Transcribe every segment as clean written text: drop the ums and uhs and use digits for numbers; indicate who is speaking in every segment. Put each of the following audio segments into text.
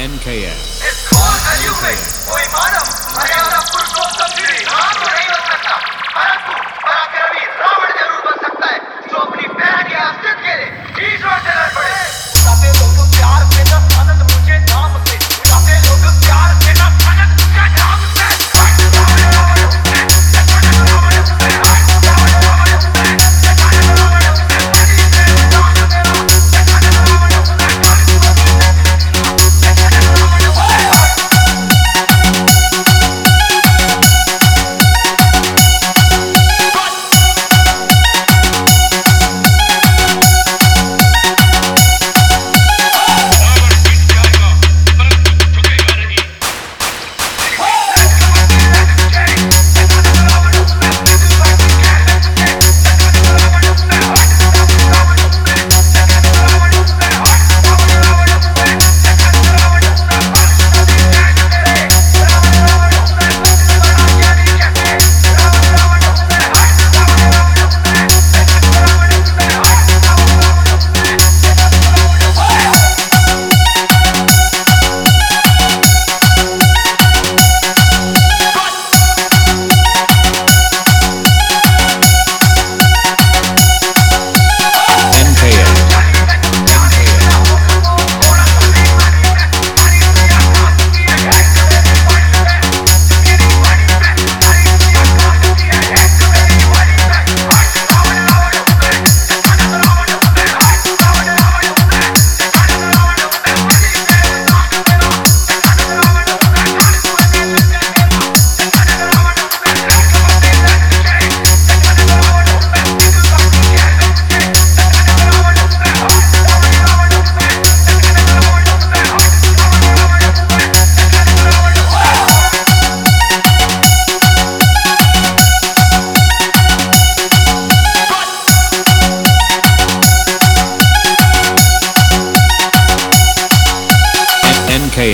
Speaker 1: NKN
Speaker 2: इस घोर कलयुग में कोई मानव मर्यादा पुरुषोत्तम श्री राम तो नहीं बन सकता, परंतु पराक्रमी रावण जरूर बन सकता है, जो अपनी बहन या अस्तित्व के लिए ईश्वर से लड़ पड़े। काफी लोग प्यार से न आनंद मुझे नाम से, काफी लोग प्यार से न आनंद मुझे नाम से।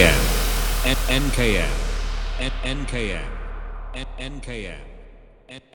Speaker 1: NKN NKN NKN NKN